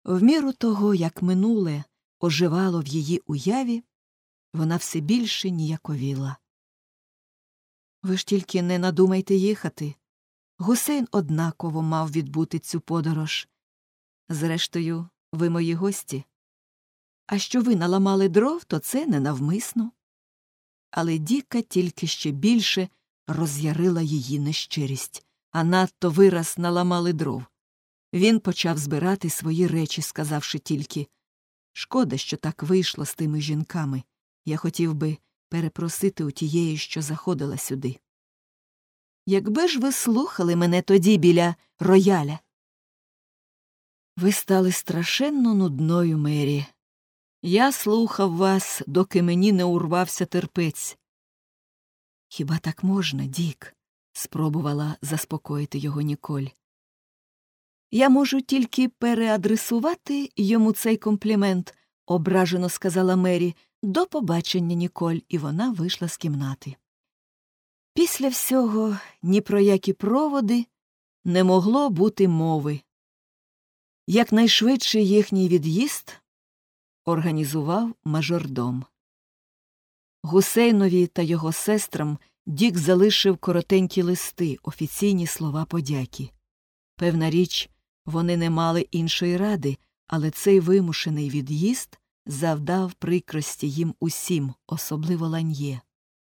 В міру того, як минуле оживало в її уяві, вона все більше ніяковіла. Ви ж тільки не надумайте їхати. Гусейн однаково мав відбути цю подорож. Зрештою, ви мої гості. А що ви наламали дров, то це ненавмисно. Але Діка тільки ще більше роз'ярила її нещирість, а надто вираз наламали дров. Він почав збирати свої речі, сказавши тільки: «Шкода, що так вийшло з тими жінками. Я хотів би перепросити у тієї, що заходила сюди. Якби ж ви слухали мене тоді біля рояля». Ви стали страшенно нудною, Мері. Я слухав вас, доки мені не урвався терпець. Хіба так можна, Дік? Спробувала заспокоїти його Ніколь. Я можу тільки переадресувати йому цей комплімент, ображено сказала Мері. До побачення, Ніколь, і вона вийшла з кімнати. Після всього ні про які проводи не могло бути мови. Якнайшвидший їхній від'їзд організував мажордом. Гусейнові та його сестрам Дік залишив коротенькі листи, офіційні слова подяки. Певна річ, вони не мали іншої ради, але цей вимушений від'їзд завдав прикрості їм усім, особливо Ланьє.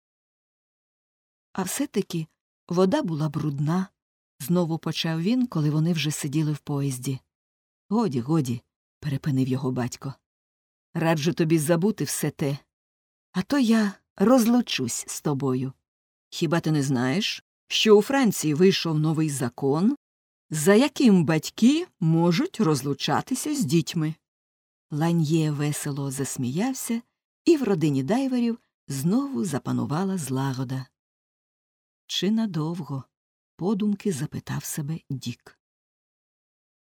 А все-таки вода була брудна, знову почав він, коли вони вже сиділи в поїзді. Годі, годі, перепинив його батько. Раджу тобі забути все те. А то я розлучусь з тобою. Хіба ти не знаєш, що у Франції вийшов новий закон, за яким батьки можуть розлучатися з дітьми? Ланьє весело засміявся, і в родині Дайверів знову запанувала злагода. Чи надовго? Подумки запитав себе Дік.